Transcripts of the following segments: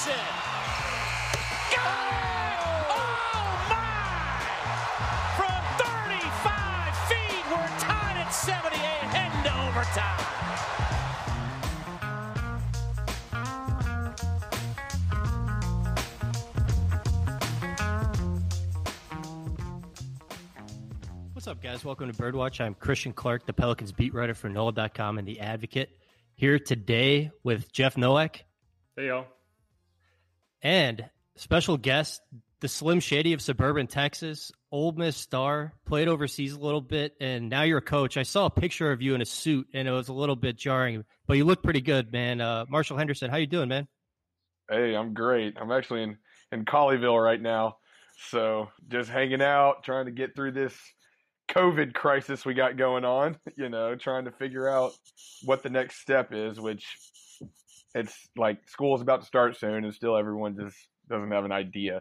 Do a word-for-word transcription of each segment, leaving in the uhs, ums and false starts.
Henderson. Got it! Oh, my! From thirty-five feet, we're tied at seventy-eight, heading to overtime. What's up, guys? Welcome to Birdwatch. I'm Christian Clark, the Pelicans beat writer for N O L A dot com and The Advocate, here today with Jeff Nowak. Hey, y'all. And special guest, the Slim Shady of suburban Texas, Ole Miss star, played overseas a little bit, and now you're a coach. I saw a picture of you in a suit, and it was a little bit jarring, but you look pretty good, man. Uh, Marshall Henderson, how you doing, man? Hey, I'm great. I'm actually in, in Colleyville right now, so just hanging out, trying to get through this COVID crisis we got going on, you know, trying to figure out what the next step is, which it's like school's about to start soon and still everyone just doesn't have an idea.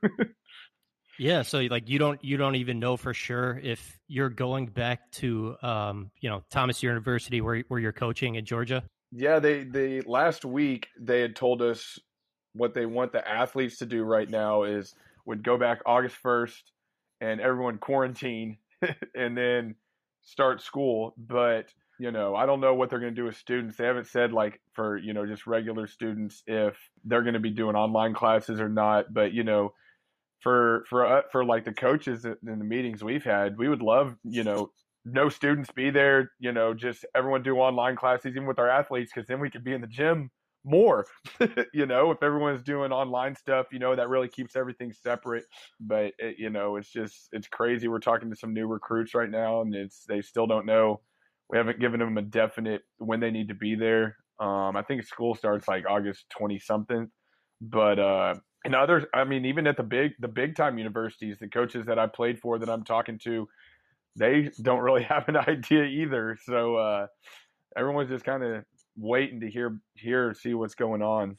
Yeah. So like, you don't, you don't even know for sure if you're going back to, um, you know, Thomas University where, where you're coaching in Georgia. Yeah. They, they last week they had told us what they want the athletes to do right now is would go back August first and everyone quarantine and then start school. But, you know, I don't know what they're going to do with students. They haven't said like for, you know, just regular students, if they're going to be doing online classes or not. But, you know, for, for, uh, for like the coaches in the meetings we've had, we would love, you know, no students be there, you know, just everyone do online classes, even with our athletes, because then we could be in the gym more. You know, if everyone's doing online stuff, you know, that really keeps everything separate. But it, you know, it's just it's crazy. We're talking to some new recruits right now, and it's they still don't know. We haven't given them a definite when they need to be there. Um, I think school starts like August twenty something. But uh, and others, I mean, even at the big the big time universities, the coaches that I played for that I'm talking to, they don't really have an idea either. So uh, everyone's just kind of waiting to hear hear see what's going on.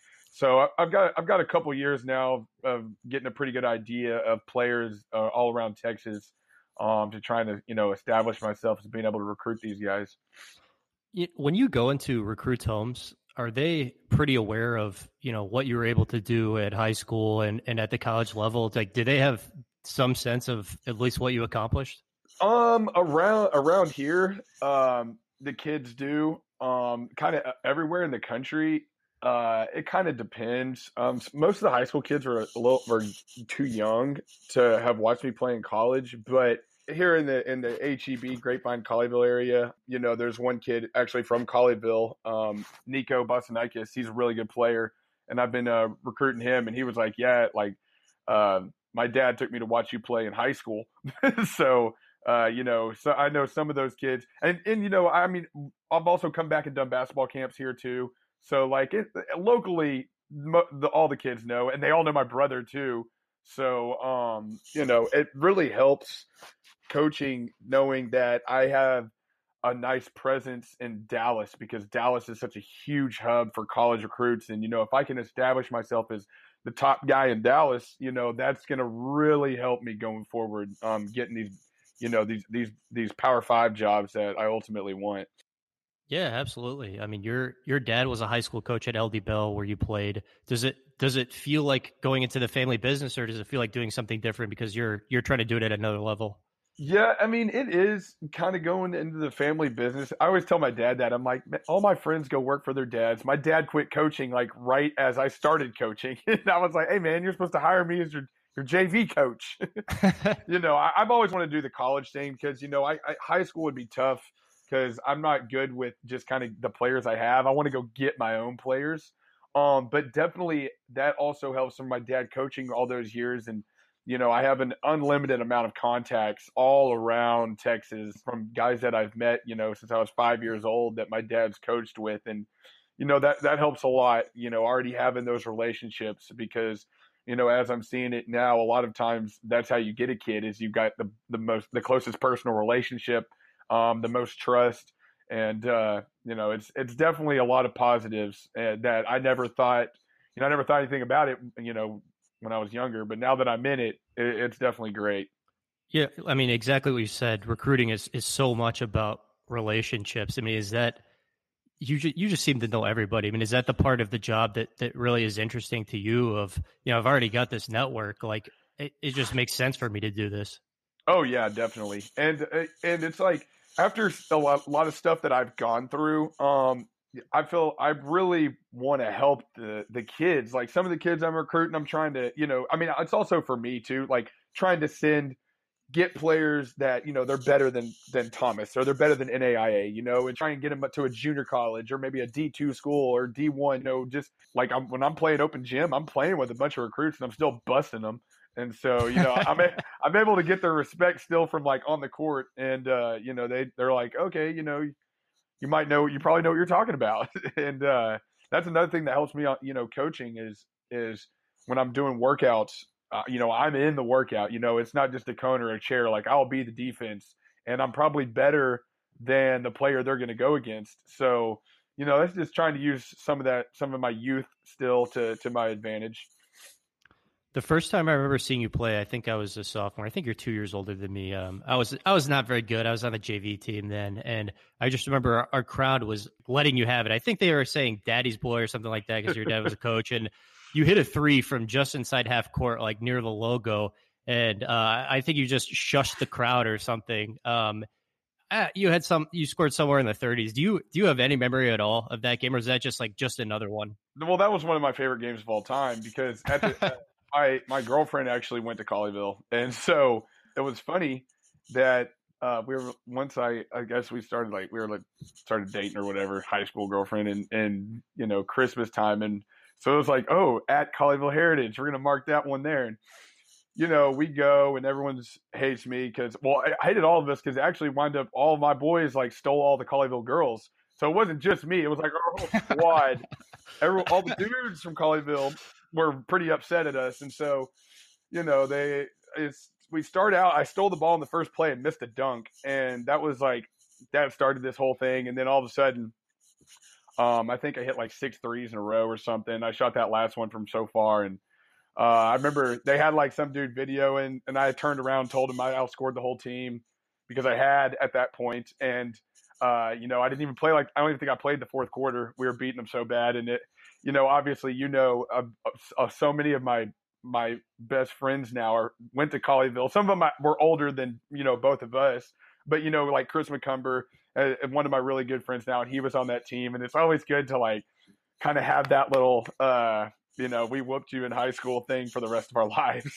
So I've got I've got a couple years now of getting a pretty good idea of players uh, all around Texas, um, to trying to you know establish myself as being able to recruit these guys. When you go into recruits' homes, are they pretty aware of you know what you were able to do at high school and, and at the college level? Like, do they have some sense of at least what you accomplished? Um, around around here, um, the kids do. Um, kind of everywhere in the country. Uh, it kind of depends. Um, most of the high school kids were a little were too young to have watched me play in college, but here in the in the H E B Grapevine Colleyville area, you know, there's one kid actually from Colleyville, um, Nico Bosanikis. He's a really good player, and I've been uh, recruiting him, and he was like, "Yeah, like uh, my dad took me to watch you play in high school," so. Uh, you know, so I know some of those kids, and, and you know, I mean, I've also come back and done basketball camps here too. So like it, locally, mo- the, all the kids know, and they all know my brother too. So, um, you know, it really helps coaching knowing that I have a nice presence in Dallas because Dallas is such a huge hub for college recruits. And, you know, if I can establish myself as the top guy in Dallas, you know, that's going to really help me going forward, um, getting these you know, these, these, these power five jobs that I ultimately want. Yeah, absolutely. I mean, your, your dad was a high school coach at L D Bell where you played. Does it, does it feel like going into the family business or does it feel like doing something different because you're, you're trying to do it at another level? Yeah. I mean, it is kind of going into the family business. I always tell my dad that I'm like, all my friends go work for their dads. My dad quit coaching like right as I started coaching. And I was like, hey man, you're supposed to hire me as your your J V coach. You know, I, I've always wanted to do the college thing because, you know, I, I high school would be tough because I'm not good with just kind of the players I have. I want to go get my own players. Um, but definitely that also helps from my dad coaching all those years. And, you know, I have an unlimited amount of contacts all around Texas from guys that I've met, you know, since I was five years old that my dad's coached with. And, you know, that, that helps a lot, you know, already having those relationships because, you know, as I'm seeing it now, a lot of times that's how you get a kid is you've got the, the most, the closest personal relationship, um, the most trust. And, uh, you know, it's, it's definitely a lot of positives uh, that I never thought, you know, I never thought anything about it, you know, when I was younger, but now that I'm in it, it it's definitely great. Yeah. I mean, exactly what you said. Recruiting is, is so much about relationships. I mean, is that, you just, you just seem to know everybody. I mean, is that the part of the job that, that really is interesting to you of, you know, I've already got this network, like it, it just makes sense for me to do this. Oh yeah, definitely. And, uh, and it's like after a lot, a lot of stuff that I've gone through, um, I feel I really want to help the, the kids. Like some of the kids I'm recruiting, I'm trying to, you know, I mean, it's also for me too, like trying to send, get players that, you know, they're better than, than Thomas or they're better than N A I A, you know, and try and get them to a junior college or maybe a D two school or D one, you know, just like I'm, when I'm playing open gym, I'm playing with a bunch of recruits and I'm still busting them. And so, you know, I'm, a, I'm able to get their respect still from like on the court. And, uh, you know, they, they're like, okay, you know, you might know, you probably know what you're talking about. and, uh, that's another thing that helps me, you know, coaching is, is when I'm doing workouts, uh, you know, I'm in the workout, you know, it's not just a cone or a chair. Like I'll be the defense and I'm probably better than the player they're going to go against. So, you know, that's just trying to use some of that, some of my youth still to, to my advantage. The first time I remember seeing you play, I think I was a sophomore. I think you're two years older than me. Um, I was I was not very good. I was on the J V team then, and I just remember our, our crowd was letting you have it. I think they were saying "Daddy's boy" or something like that because your dad was a coach, and you hit a three from just inside half court, like near the logo, and uh, I think you just shushed the crowd or something. Um, uh, you had some, you scored somewhere in the thirties. Do you do you have any memory at all of that game, or is that just like just another one? Well, that was one of my favorite games of all time because at the my my girlfriend actually went to Colleyville, and so it was funny that uh, we were once I I guess we started like we were like started dating or whatever, high school girlfriend, and and you know Christmas time, and so it was like, oh, at Colleyville Heritage, we're gonna mark that one there, and you know we go and everyone's hates me because well I hated all of us because it actually wound up all of my boys like stole all the Colleyville girls, so it wasn't just me, it was like our whole squad, everyone, all the dudes from Colleyville were pretty upset at us. And so, you know, they, it's, we start out, I stole the ball in the first play and missed a dunk. And that was like, that started this whole thing. And then all of a sudden, um, I think I hit like six threes in a row or something. I shot that last one from so far. And, uh, I remember they had like some dude video and, and I turned around, told him I outscored the whole team because I had at that point. And, uh, you know, I didn't even play like, I don't even think I played the fourth quarter. We were beating them so bad. And it, you know, obviously, you know, uh, uh, so many of my my best friends now are went to Colleyville. Some of them were older than, you know, both of us. But, you know, like Chris McCumber, uh, one of my really good friends now, and he was on that team. And it's always good to, like, kind of have that little, uh, you know, we whooped you in high school thing for the rest of our lives.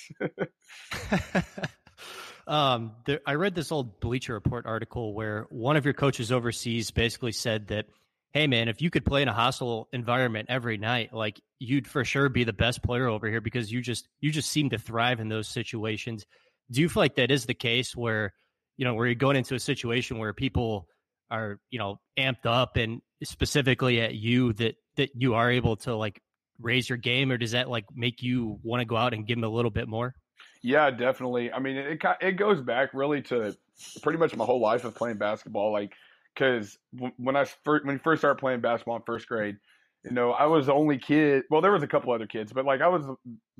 um, there, I read this old Bleacher Report article where one of your coaches overseas basically said that, hey, man, if you could play in a hostile environment every night, like you'd for sure be the best player over here because you just you just seem to thrive in those situations. Do you feel like that is the case where, you know, where you're going into a situation where people are, you know, amped up and specifically at you that that you are able to like raise your game, or does that like make you want to go out and give them a little bit more? Yeah, definitely. I mean, it it goes back really to pretty much my whole life of playing basketball. Like, because when I first, when you first started playing basketball in first grade, you know, I was the only kid. Well, there was a couple other kids, but like I was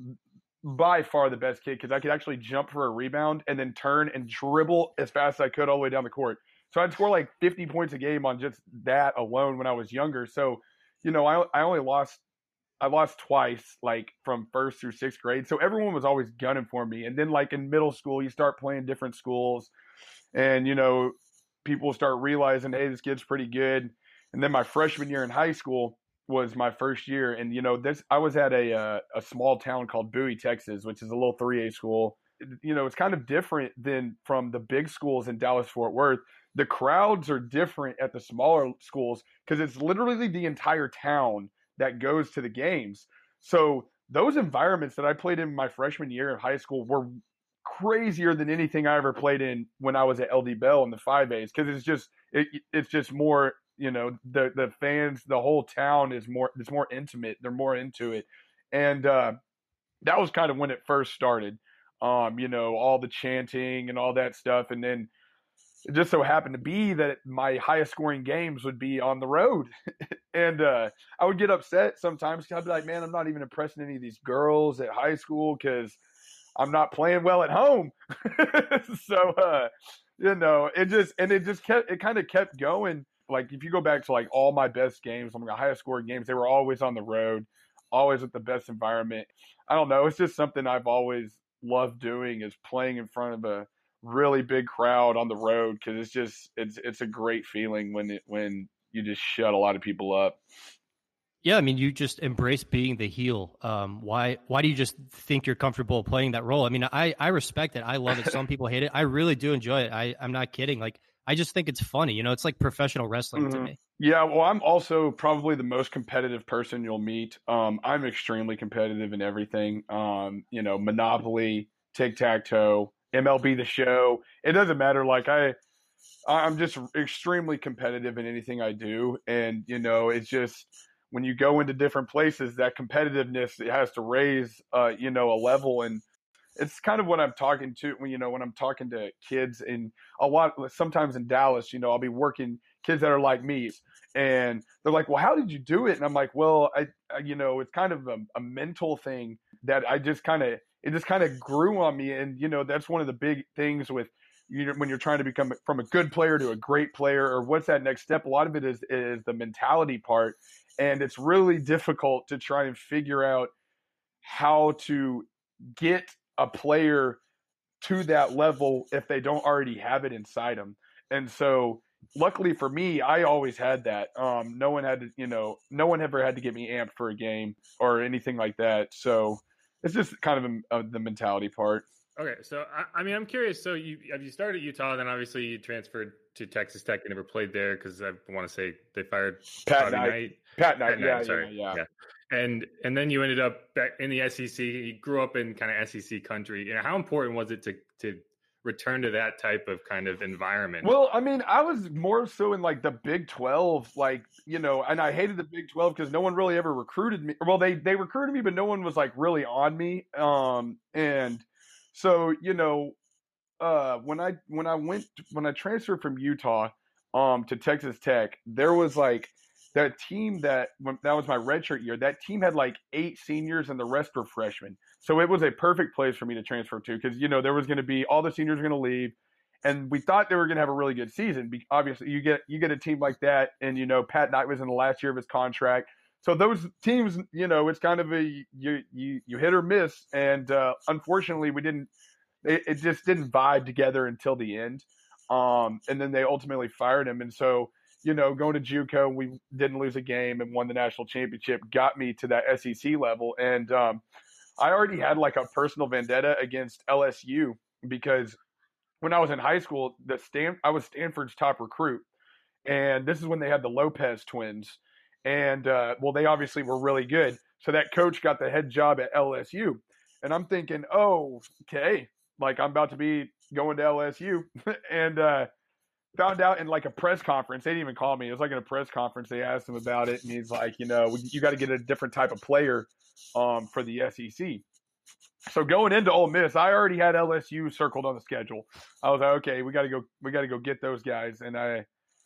by far the best kid because I could actually jump for a rebound and then turn and dribble as fast as I could all the way down the court. So I'd score like fifty points a game on just that alone when I was younger. So, you know, I I only lost I lost twice, like from first through sixth grade. So everyone was always gunning for me. And then like in middle school, you start playing different schools, and you know, people start realizing, hey, this kid's pretty good. And then my freshman year in high school was my first year. And, you know, this, I was at a, uh, a small town called Bowie, Texas, which is a little three A school. You know, it's kind of different than from the big schools in Dallas, Fort Worth. The crowds are different at the smaller schools because it's literally the entire town that goes to the games. So those environments that I played in my freshman year of high school were crazier than anything I ever played in when I was at L D Bell in the five A's, because it's just it, it's just more, you know, the the fans, the whole town is more, it's more intimate, they're more into it. And uh that was kind of when it first started, um you know, all the chanting and all that stuff. And then it just so happened to be that my highest scoring games would be on the road. And uh I would get upset sometimes because I'd be like, man, I'm not even impressing any of these girls at high school because I'm not playing well at home. So, uh, you know, it just, and it just kept, it kind of kept going. like if you go back to like all my best games, some of the highest scoring games, they were always on the road, always with the best environment. I don't know. It's just something I've always loved doing is playing in front of a really big crowd on the road because it's just it's it's a great feeling when it when you just shut a lot of people up. Yeah, I mean, you just embrace being the heel. Um, why why do you just think you're comfortable playing that role? I mean, I, I respect it. I love it. Some people hate it. I really do enjoy it. I, I'm not kidding. Like, I just think it's funny. You know, it's like professional wrestling mm-hmm. to me. Yeah, well, I'm also probably the most competitive person you'll meet. Um, I'm extremely competitive in everything. Um, you know, Monopoly, tic-tac-toe, M L B The Show. It doesn't matter. Like, I, I'm just extremely competitive in anything I do. And, you know, it's just – when you go into different places, that competitiveness it has to raise, uh, you know, a level. And it's kind of what I'm talking to, you know, when I'm talking to kids in a lot, sometimes in Dallas, you know, I'll be working kids that are like me and they're like, well, how did you do it? And I'm like, well, I, I you know, it's kind of a, a mental thing that I just kind of, it just kind of grew on me. And, you know, that's one of the big things with, you know, when you're trying to become from a good player to a great player or what's that next step, a lot of it is, is the mentality part. And it's really difficult to try and figure out how to get a player to that level if they don't already have it inside them. And so luckily for me, I always had that. Um, no one had to, you know, no one ever had to get me amped for a game or anything like that. So it's just kind of a, a, the mentality part. Okay, so I, I mean, I'm curious. So you have you started at Utah, then obviously you transferred to Texas Tech. You never played there because I want to say they fired Pat Knight. Knight. Pat Knight, Pat Knight, yeah, sorry, yeah, yeah, yeah. And and then you ended up back in the S E C. You grew up in kind of S E C country. You know, how important was it to to return to that type of kind of environment? Well, I mean, I was more so in like the Big twelve, like, you know, and I hated the Big twelve because no one really ever recruited me. Well, they they recruited me, but no one was like really on me. Um, and so, you know, uh, when I when I went when I transferred from Utah um, to Texas Tech, there was like that team that when, that was my redshirt year. That team had like eight seniors and the rest were freshmen. So it was a perfect place for me to transfer to because, you know, there was going to be all the seniors were going to leave. And we thought they were going to have a really good season. Obviously, you get you get a team like that, and, you know, Pat Knight was in the last year of his contract. So those teams, you know, it's kind of a you you you hit or miss, and uh, unfortunately, we didn't. It, it just didn't vibe together until the end, um, and then they ultimately fired him. And so, you know, going to JUCO, we didn't lose a game and won the national championship. Got me to that S E C level, and um, I already had like a personal vendetta against L S U because when I was in high school, the Stan I was Stanford's top recruit, and this is when they had the Lopez twins. And, uh, well, they obviously were really good. So that coach got the head job at L S U. And I'm thinking, oh, okay, like I'm about to be going to L S U. and uh, found out in like a press conference. They didn't even call me. It was like in a press conference. They asked him about it. And he's like, you know, you got to get a different type of player um, for the S E C. So going into Ole Miss, I already had L S U circled on the schedule. I was like, okay, we got to go. We got to go get those guys. And I.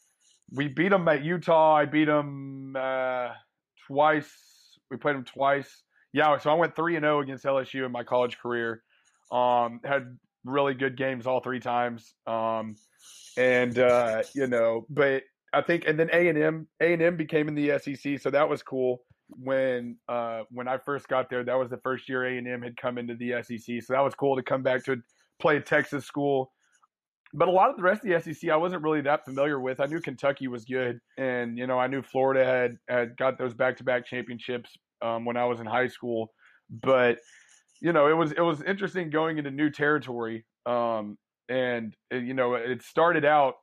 We beat them at Utah. I beat them uh, twice. We played them twice. Yeah, so I went three and zero against L S U in my college career. Um, had really good games all three times. Um, and uh, you know, but I think, and then A and M, A and M became in the S E C, so that was cool. When uh, when I first got there, that was the first year A and M had come into the S E C, so that was cool to come back to play a Texas school. But a lot of the rest of the S E C, I wasn't really that familiar with. I knew Kentucky was good, and you know, I knew Florida had, had got those back-to-back championships um, when I was in high school. But you know, it was it was interesting going into new territory, um, and you know, it started out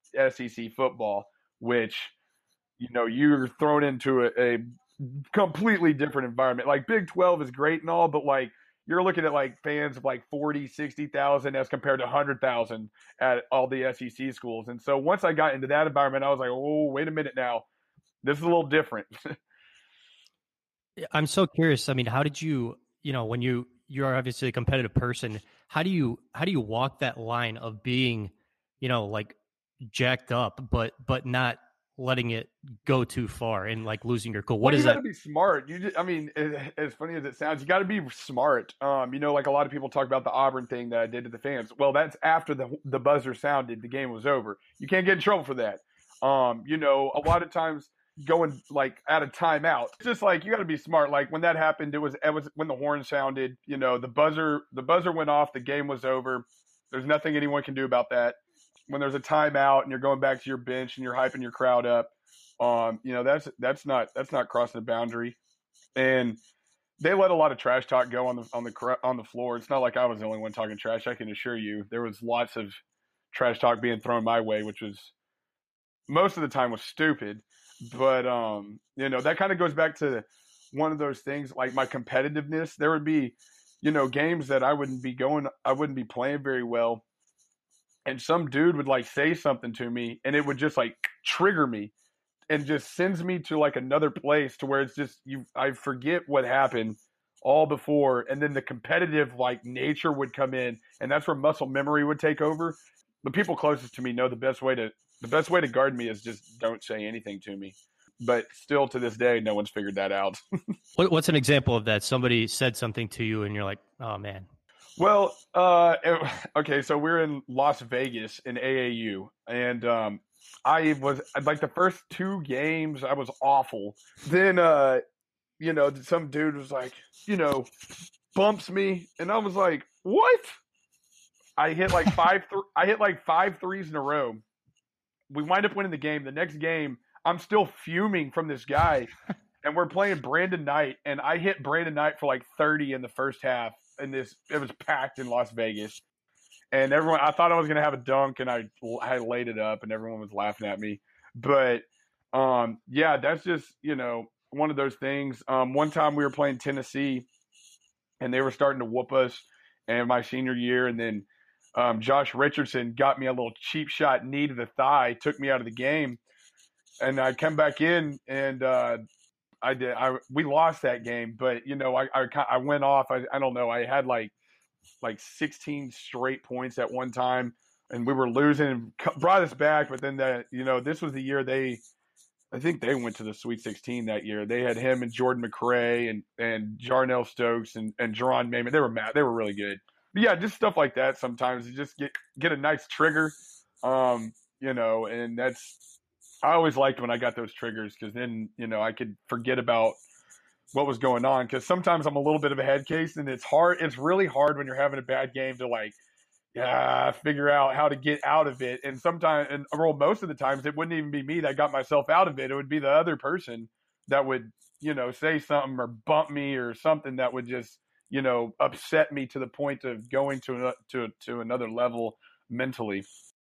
S E C football, which you know you're thrown into a, a completely different environment. Like Big twelve is great and all, but like you're looking at like fans of like forty, sixty thousand as compared to one hundred thousand at all the S E C schools. And so once I got into that environment, I was like, oh, wait a minute now. This is a little different. I'm so curious. I mean, how did you, you know, when you, you're obviously a competitive person, how do you, how do you walk that line of being, you know, like jacked up, but, but not letting it go too far and like losing your cool? What well, is you that? gotta be smart. You just, I mean, it, as funny as it sounds, you got to be smart. Um, you know, like a lot of people talk about the Auburn thing that I did to the fans. Well, that's after the the buzzer sounded, the game was over. You can't get in trouble for that. Um, you know, a lot of times going like at a timeout. It's just like you got to be smart. Like when that happened, it was it was when the horn sounded. You know, the buzzer the buzzer went off. The game was over. There's nothing anyone can do about that. When there's a timeout and you're going back to your bench and you're hyping your crowd up, um, you know that's that's not that's not crossing the boundary. And they let a lot of trash talk go on the on the on the floor. It's not like I was the only one talking trash. I can assure you, there was lots of trash talk being thrown my way, which was most of the time was stupid. But um, you know, that kind of goes back to one of those things like my competitiveness. There would be, you know, games that I wouldn't be going, I wouldn't be playing very well, and some dude would like say something to me, and it would just like trigger me. And just sends me to like another place to where it's just you. I forget what happened all before, and then the competitive like nature would come in, and that's where muscle memory would take over. The people closest to me know the best way to the best way to guard me is just don't say anything to me. But still, to this day, no one's figured that out. what, what's an example of that? Somebody said something to you, and you're like, "Oh man." Well, uh, it, okay, so we're in Las Vegas in A A U, and um, I was like the first two games I was awful. Then, uh, you know, some dude was like, you know, bumps me, and I was like, what? I hit like five. Th- I hit like five threes in a row. We wind up winning the game. The next game, I'm still fuming from this guy, and we're playing Brandon Knight, and I hit Brandon Knight for like thirty in the first half. And this, it was packed in Las Vegas, and everyone, I thought I was going to have a dunk, and I, I laid it up, and everyone was laughing at me. But, um, yeah, that's just, you know, one of those things. Um, one time we were playing Tennessee, and they were starting to whoop us in my senior year. And then um, Josh Richardson got me a little cheap shot knee to the thigh, took me out of the game. And I come back in, and uh, I did. I we lost that game, but you know, I I, I went off. I I don't know. I had like like sixteen straight points at one time, and we were losing and brought us back. But then that you know, this was the year they, I think they went to the Sweet sixteen that year. They had him and Jordan McRae and and Jarnell Stokes and and Jerron Mayman. They were mad. They were really good. But yeah, just stuff like that. Sometimes you just get get a nice trigger, um, you know, and that's. I always liked when I got those triggers because then, you know, I could forget about what was going on. Because sometimes I'm a little bit of a head case, and it's hard. It's really hard when you're having a bad game to like, yeah, figure out how to get out of it. And sometimes, and well, most of the times, it wouldn't even be me that got myself out of it. It would be the other person that would, you know, say something or bump me or something that would just, you know, upset me to the point of going to to to another level mentally.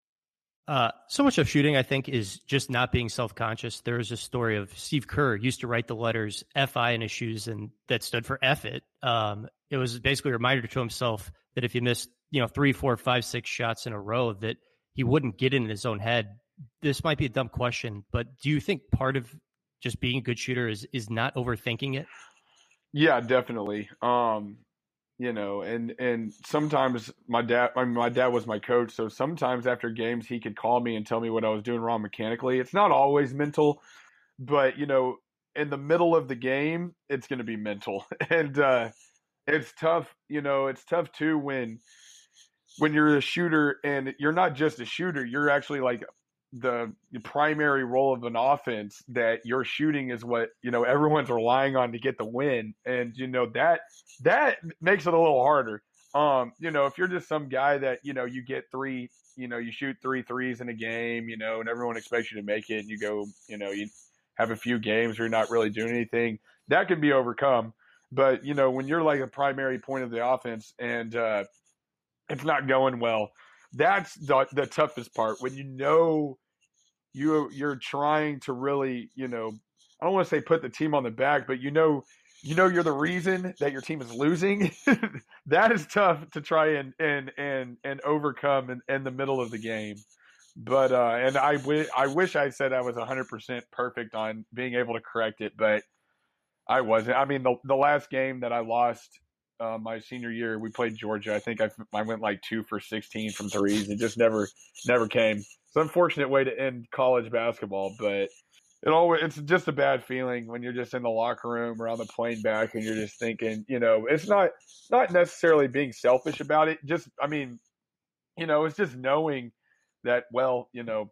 Uh, so much of shooting, I think, is just not being self-conscious. There is a story of Steve Kerr used to write the letters F I in his shoes, and that stood for F it. Um, it was basically a reminder to himself that if he missed, you know, three, four, five, six shots in a row, that he wouldn't get in his own head. This might be a dumb question, but do you think part of just being a good shooter is is not overthinking it? Yeah, definitely. Um, You know, and, and sometimes my dad, I mean, my dad was my coach. So sometimes after games, he could call me and tell me what I was doing wrong mechanically. It's not always mental, but you know, in the middle of the game, it's going to be mental. And, uh, it's tough, you know, it's tough too when, when you're a shooter and you're not just a shooter, you're actually like the primary role of an offense, that your shooting is what, you know, everyone's relying on to get the win. And, you know, that, that makes it a little harder. Um, you know, if you're just some guy that, you know, you get three, you know, you shoot three threes in a game, you know, and everyone expects you to make it, and you go, you know, you have a few games where you're not really doing anything, that can be overcome. But, you know, when you're like a primary point of the offense and, uh, it's not going well, that's the, the toughest part. When you know you you're trying to really, you know, I don't want to say put the team on the back, but you know, you know, you're the reason that your team is losing. That is tough to try and and and and overcome in, in the middle of the game. But uh, and I wish I wish I said I was one hundred percent perfect on being able to correct it, but I wasn't. I mean, the the last game that I lost. Uh, my senior year, we played Georgia. I think I, I went like two for sixteen from threes. It just never, never came. It's an unfortunate way to end college basketball, but it always, it's just a bad feeling when you're just in the locker room or on the plane back and you're just thinking, you know, it's not, not necessarily being selfish about it. Just, I mean, you know, it's just knowing that, well, you know,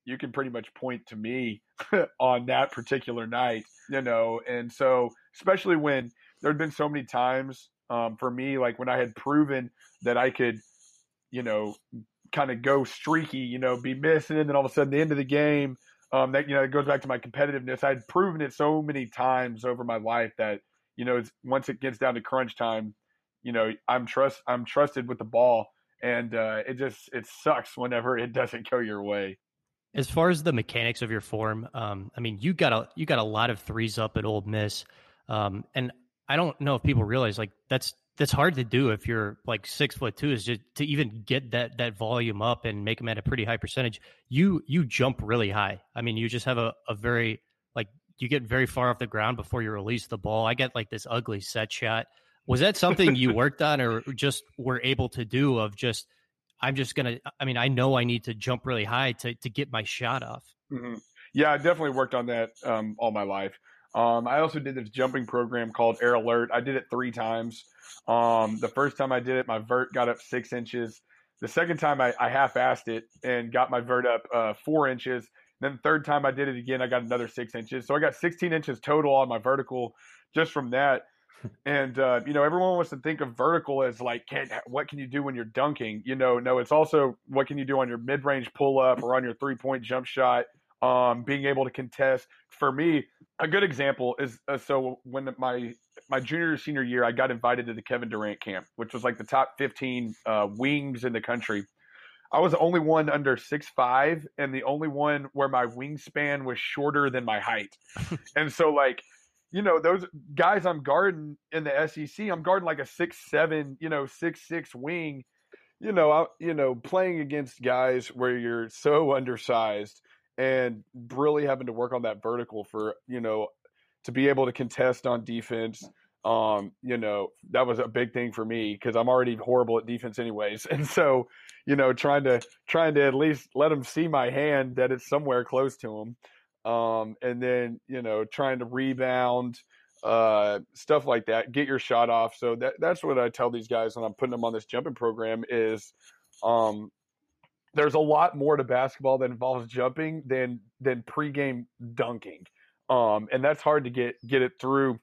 you can pretty much point to me on that particular night, you know. And so, especially when there had been so many times um, for me, like when I had proven that I could, you know, kind of go streaky, you know, be missing, and then all of a sudden the end of the game, um, that, you know, it goes back to my competitiveness. I'd proven it so many times over my life that, you know, it's, once it gets down to crunch time, you know, I'm trust I'm trusted with the ball, and uh, it just it sucks whenever it doesn't go your way. As far as the mechanics of your form, um, I mean, you got a you got a lot of threes up at Ole Miss, um, and I don't know if people realize like that's that's hard to do if you're like six foot two. Is just to even get that that volume up and make them at a pretty high percentage. You you jump really high. I mean, you just have a, a very like you get very far off the ground before you release the ball. I get like this ugly set shot. Was that something you worked on, or just were able to do? Of just I'm just gonna. I mean, I know I need to jump really high to to get my shot off. Mm-hmm. Yeah, I definitely worked on that um, all my life. Um, I also did this jumping program called Air Alert. I did it three times. Um, the first time I did it, my vert got up six inches. The second time I, I half-assed it and got my vert up uh, four inches. Then the third time I did it again, I got another six inches. So I got sixteen inches total on my vertical just from that. And, uh, you know, everyone wants to think of vertical as like, can, what can you do when you're dunking? You know, no, it's also what can you do on your mid-range pull-up or on your three-point jump shot, um, being able to contest. For me, a good example is uh, so when my my junior or senior year, I got invited to the Kevin Durant camp, which was like the top fifteen uh, wings in the country. I was the only one under six five and the only one where my wingspan was shorter than my height. And so, like, you know, those guys I'm guarding in the S E C, I'm guarding like a six seven, you know, six six wing, you know, I, you know, playing against guys where you're so undersized and really having to work on that vertical for, you know, to be able to contest on defense. Um, you know, that was a big thing for me because I'm already horrible at defense anyways. And so, you know, trying to, trying to at least let them see my hand that it's somewhere close to them. Um, and then, you know, trying to rebound, uh, stuff like that, get your shot off. So that, that's what I tell these guys when I'm putting them on this jumping program is, um, there's a lot more to basketball that involves jumping than, than pregame dunking. Um, and that's hard to get, get it through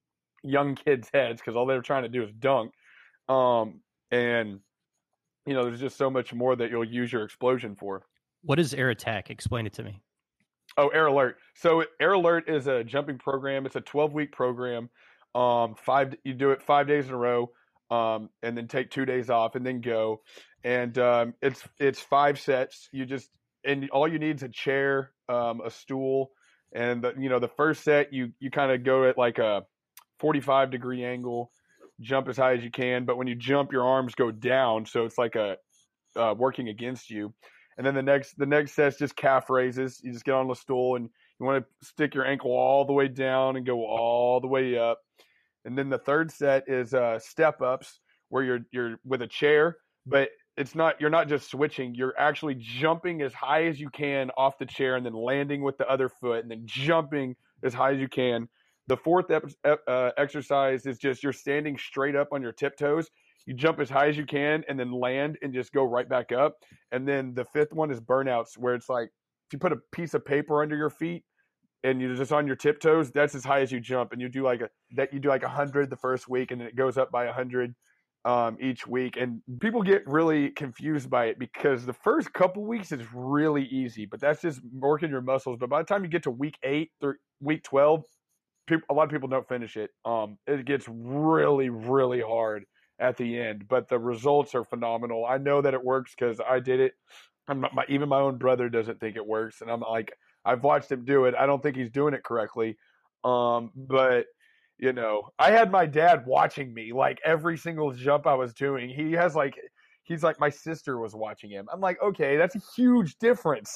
young kids' heads because all they're trying to do is dunk. Um, and, you know, there's just so much more that you'll use your explosion for. What is Air Attack? Explain it to me. Oh, Air Alert. So Air Alert is a jumping program. It's a twelve-week program. Um, five you do it five days in a row, um, and then take two days off, and then go. And um, it's it's five sets. You just and all you need is a chair, um, a stool, and the, you know the first set you you kind of go at like a forty-five degree angle, jump as high as you can. But when you jump, your arms go down, so it's like a uh, working against you. And then the next the next set's just calf raises. You just get on the stool and you want to stick your ankle all the way down and go all the way up. And then the third set is uh, step ups where you're you're with a chair, but it's not you're not just switching. You're actually jumping as high as you can off the chair and then landing with the other foot and then jumping as high as you can. The fourth ep- uh, exercise is just you're standing straight up on your tiptoes. You jump as high as you can and then land and just go right back up. And then the fifth one is burnouts, where it's like if you put a piece of paper under your feet and you're just on your tiptoes, that's as high as you jump. And you do like a that you do like a hundred the first week, and then it goes up by a hundred um, each week. And people get really confused by it because the first couple weeks is really easy, but that's just working your muscles. But by the time you get to week eight or week twelve, people, a lot of people don't finish it. Um, it gets really, really hard at the end, but the results are phenomenal. I know that it works because I did it. I'm not, my, even my own brother doesn't think it works, and I'm like, I've watched him do it. I don't think he's doing it correctly, um, but you know, I had my dad watching me like every single jump I was doing. He has like, he's like my sister was watching him. I'm like, okay, that's a huge difference.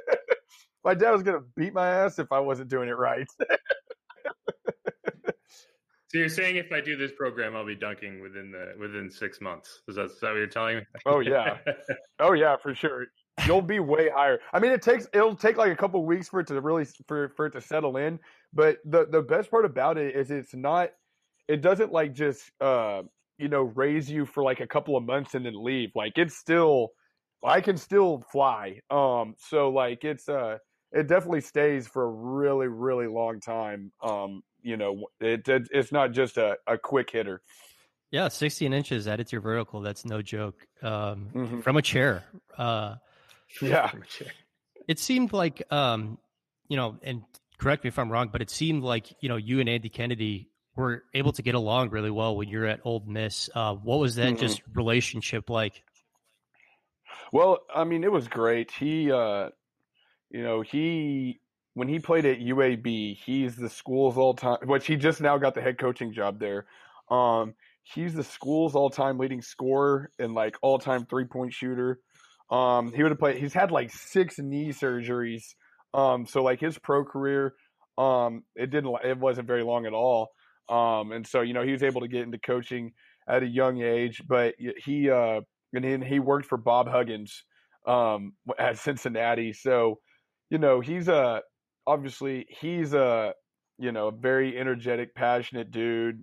My dad was gonna beat my ass if I wasn't doing it right. So you're saying if I do this program, I'll be dunking within the within six months? Is that, is that what you're telling me? Oh yeah, oh yeah, for sure. You'll be way higher. I mean, it takes it'll take like a couple of weeks for it to really for for it to settle in. But the the best part about it is it's not. It doesn't like just uh you know raise you for like a couple of months and then leave. Like it's still I can still fly. Um, so like it's uh, it definitely stays for a really really long time. Um, you know, it, it it's not just a, a quick hitter. Yeah, sixteen inches added to your vertical. That's no joke. Um, Mm-hmm. From a chair. Uh, yeah. It seemed like, um, you know, and correct me if I'm wrong, but it seemed like, you know, you and Andy Kennedy were able to get along really well when you're at Ole Miss. Uh, what was that mm-hmm. just relationship like? Well, I mean, it was great. He, uh, you know, he, when he played at U A B, he's the school's all-time, which he just now got the head coaching job there. Um, he's the school's all-time leading scorer and like all-time three-point shooter. Um, he would have played, he's had like six knee surgeries. Um, so like his pro career, um, it didn't, it wasn't very long at all. Um, and so, you know, he was able to get into coaching at a young age, but he, uh, and he, he worked for Bob Huggins, um, at Cincinnati. So, you know, he's a, obviously he's a, you know, a very energetic, passionate dude,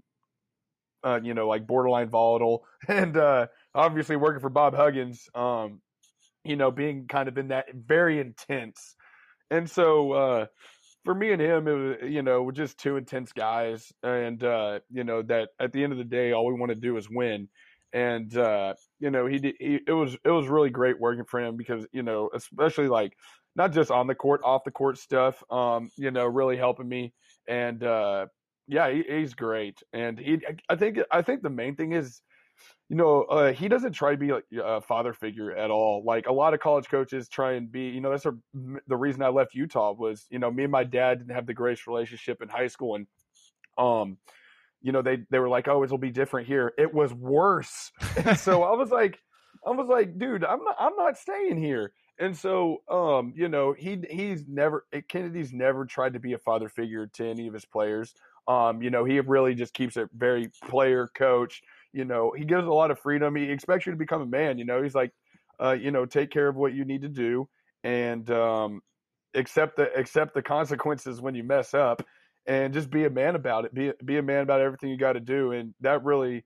uh, you know, like borderline volatile, and, uh, obviously working for Bob Huggins, um, you know, being kind of in that very intense. And so, uh, for me and him, it was, you know, we're just two intense guys. And, uh, you know, that at the end of the day, all we want to do is win. And, uh, you know, he, he, it was, it was really great working for him because, you know, especially like not just on the court, off the court stuff, um, you know, really helping me. And, uh, yeah, he, he's great. And he, I think, I think the main thing is, you know, uh, he doesn't try to be like a father figure at all. Like a lot of college coaches try and be, you know, that's a, the reason I left Utah was, you know, me and my dad didn't have the greatest relationship in high school. And, um, you know, they, they were like, oh, it'll be different here. It was worse. And so I was like, I was like, dude, I'm not, I'm not staying here. And so, um, you know, he, he's never, Kennedy's never tried to be a father figure to any of his players. Um, you know, he really just keeps it very player coach. You know, he gives a lot of freedom. He expects you to become a man. You know, he's like, uh, you know, take care of what you need to do and um, accept the accept the consequences when you mess up, and just be a man about it. Be be a man about everything you got to do. And that really,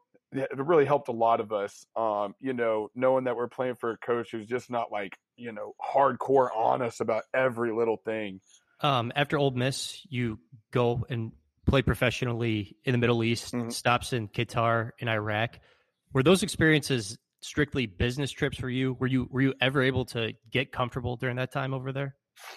it really helped a lot of us. Um, you know, knowing that we're playing for a coach who's just not like, you know, hardcore on us about every little thing. Um, after Ole Miss, you go and play professionally in the Middle East, mm-hmm. stops in Qatar and Iraq. Were those experiences strictly business trips for you? Were you were you ever able to get comfortable during that time over there?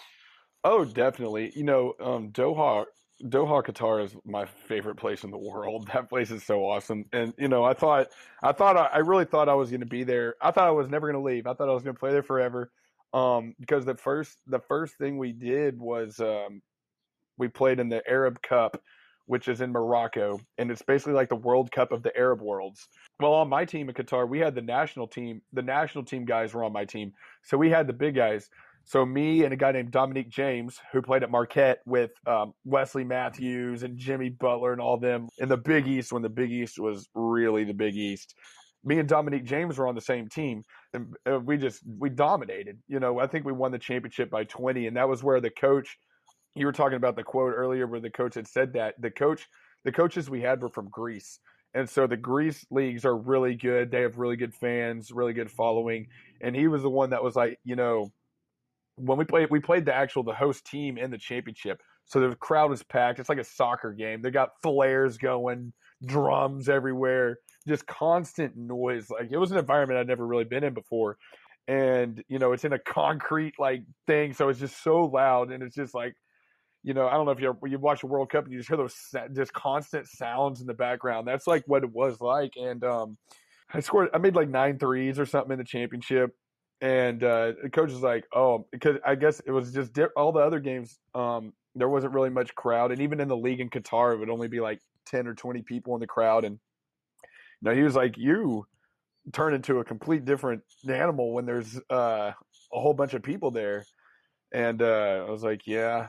Oh, definitely. You know, um, Doha, Doha, Qatar is my favorite place in the world. That place is so awesome. And you know, I thought, I thought, I really thought I was going to be there. I thought I was never going to leave. I thought I was going to play there forever. Um, because the first, the first thing we did was um, we played in the Arab Cup, which is in Morocco, and it's basically like the World Cup of the Arab worlds. Well, on my team in Qatar, we had the national team. The national team guys were on my team. So we had the big guys. So me and a guy named Dominique James, who played at Marquette with um, Wesley Matthews and Jimmy Butler and all them in the Big East when the Big East was really the Big East. Me and Dominique James were on the same team, and we just we dominated. You know, I think we won the championship by twenty, and that was where the coach – you were talking about the quote earlier where the coach had said that the coach, the coaches we had were from Greece. And so the Greece leagues are really good. They have really good fans, really good following. And he was the one that was like, you know, when we played, we played the actual, the host team in the championship. So the crowd was packed. It's like a soccer game. They got flares going, drums everywhere, just constant noise. Like it was an environment I'd never really been in before. And, you know, it's in a concrete like thing. So it's just so loud. And it's just like, you know, I don't know if you you watch the World Cup and you just hear those just constant sounds in the background. That's like what it was like. And um, I scored, I made like nine threes or something in the championship. And uh, the coach was like, oh, because I guess it was just di- all the other games. Um, there wasn't really much crowd. And even in the league in Qatar, it would only be like ten or twenty people in the crowd. And, you know, he was like, you turn into a complete different animal when there's uh, a whole bunch of people there. And uh, I was like, yeah.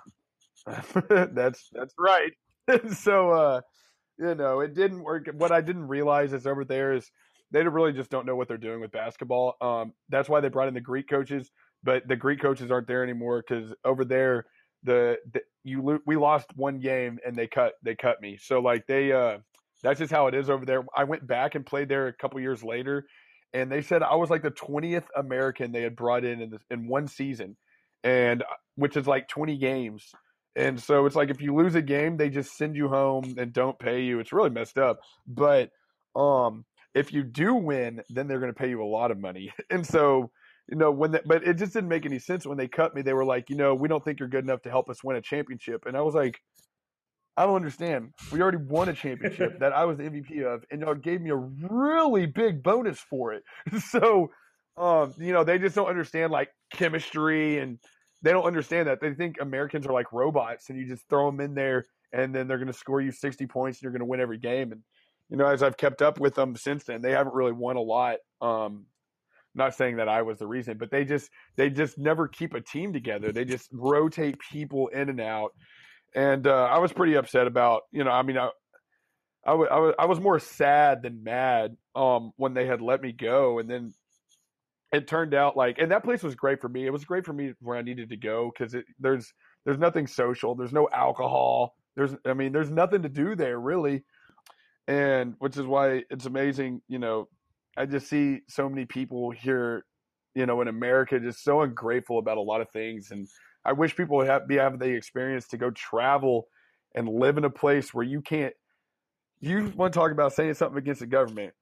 that's that's right. So uh you know, it didn't work. What I didn't realize is over there is they really just don't know what they're doing with basketball. Um that's why they brought in the Greek coaches, but the Greek coaches aren't there anymore because over there the, the you we lost one game and they cut they cut me. So like they uh that's just how it is over there. I went back and played there a couple years later, and they said I was like the twentieth American they had brought in in, this, in one season, and which is like twenty games. And so it's like if you lose a game, they just send you home and don't pay you. It's really messed up. But um, if you do win, then they're going to pay you a lot of money. And so, you know, when that, but it just didn't make any sense when they cut me. They were like, you know, we don't think you're good enough to help us win a championship. And I was like, I don't understand. We already won a championship that I was the M V P of, and y'all gave me a really big bonus for it. So, um, you know, they just don't understand like chemistry, and they don't understand that. They think Americans are like robots, and you just throw them in there, and then they're going to score you sixty points, and you're going to win every game. And, you know, as I've kept up with them since then, they haven't really won a lot. Um, not saying that I was the reason, but they just they just never keep a team together. They just rotate people in and out. And uh, I was pretty upset about, you know, I mean, I, I, w- I, w- I was more sad than mad um, when they had let me go. And then it turned out like, and that place was great for me. It was great for me where I needed to go because there's there's nothing social. There's no alcohol. There's, I mean, there's nothing to do there really. And which is why it's amazing, you know, I just see so many people here, you know, in America just so ungrateful about a lot of things. And I wish people would have, be have the experience to go travel and live in a place where you can't. You want to talk about saying something against the government?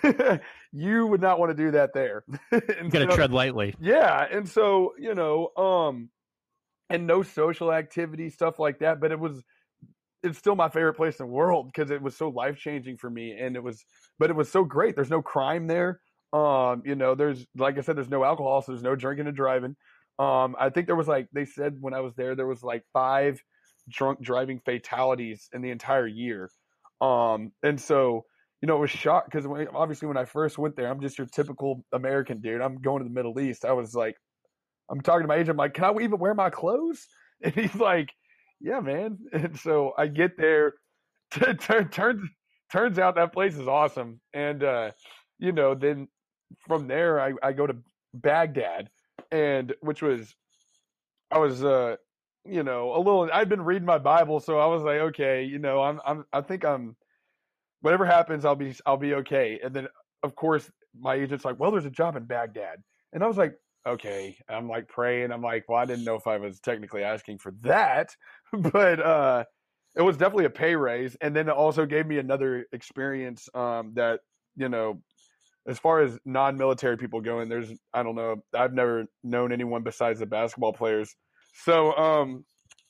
You would not want to do that there. You got to so, tread lightly. Yeah, and so you know, um, and no social activity, stuff like that. But it was, it's still my favorite place in the world because it was so life changing for me, and it was, but it was so great. There's no crime there. Um, you know, there's like I said, there's no alcohol, so there's no drinking and driving. Um, I think there was like, they said when I was there, there was like five drunk driving fatalities in the entire year. Um, and so, you know, it was shocked because obviously when I first went there, I'm just your typical American dude. I'm going to the Middle East. I was like, I'm talking to my agent. I'm like, can I even wear my clothes? And he's like, yeah, man. And so I get there. T- t- turns, turns out that place is awesome. And, uh, you know, then from there, I, I go to Baghdad. And which was, I was, uh, you know, a little, I'd been reading my Bible. So I was like, okay, you know, I'm, I'm, I think I'm, whatever happens, I'll be, I'll be okay. And then of course my agent's like, well, there's a job in Baghdad. And I was like, okay. I'm like praying. I'm like, well, I didn't know if I was technically asking for that, but, uh, it was definitely a pay raise. And then it also gave me another experience, um, that, you know, as far as non-military people going, there's, I don't know, I've never known anyone besides the basketball players. So, um,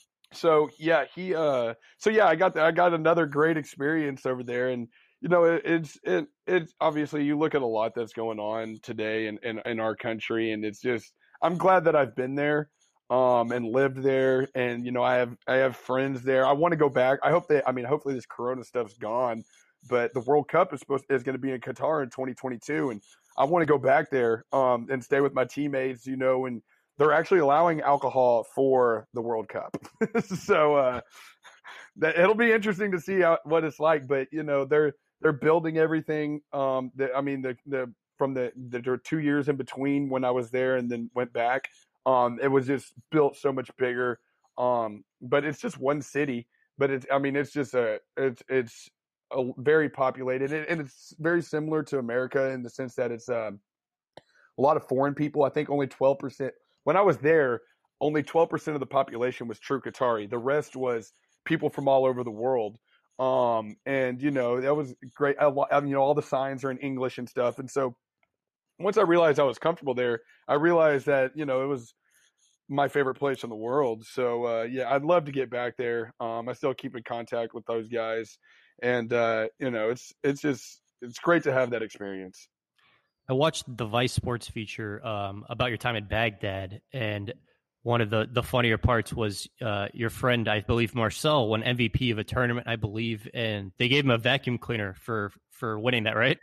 so yeah, he, uh, so yeah, I got, the, I got another great experience over there. And, you know, it, it's, it, it's obviously you look at a lot that's going on today in, in, in our country. And it's just, I'm glad that I've been there, um, and lived there. And, you know, I have, I have friends there. I want to go back. I hope they, I mean, hopefully this Corona stuff's gone. But the World Cup is supposed is going to be in Qatar in twenty twenty-two, and I want to go back there um, and stay with my teammates. You know, and they're actually allowing alcohol for the World Cup, so uh, that, it'll be interesting to see how, what it's like. But you know, they're they're building everything. Um, the, I mean, the the from the, the there were two years in between when I was there and then went back. Um, it was just built so much bigger. Um, but it's just one city. But it's I mean, it's just a it's it's. A very populated, and it's very similar to America in the sense that it's um, a lot of foreign people. I think only twelve percent. When I was there, only twelve percent of the population was true Qatari. The rest was people from all over the world. Um, and you know that was great. I, you know, all the signs are in English and stuff. And so once I realized I was comfortable there, I realized that you know it was my favorite place in the world. So uh, yeah, I'd love to get back there. Um, I still keep in contact with those guys. And, uh, you know, it's, it's just, it's great to have that experience. I watched the Vice Sports feature um, about your time at Baghdad. And one of the, the funnier parts was uh, your friend, I believe, Marcel, won M V P of a tournament, I believe. And they gave him a vacuum cleaner for, for winning that, right?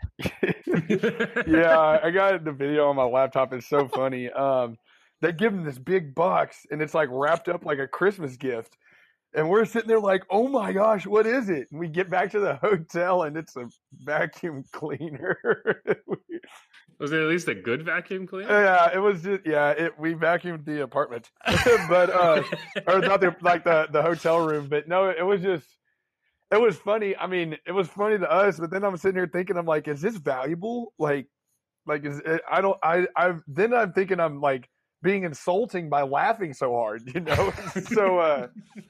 Yeah, I got the video on my laptop. It's so funny. Um, they give him this big box and it's like wrapped up like a Christmas gift. And we're sitting there like, oh my gosh, what is it? And we get back to the hotel and it's a vacuum cleaner. Was it at least a good vacuum cleaner? Yeah, it was just, yeah, it, we vacuumed the apartment, but, uh, or not the, like the, the hotel room, but no, it was just, it was funny. I mean, it was funny to us, but then I'm sitting here thinking, I'm like, is this valuable? Like, Like, is it, I don't, I, I, then I'm thinking I'm like being insulting by laughing so hard, you know? so, uh,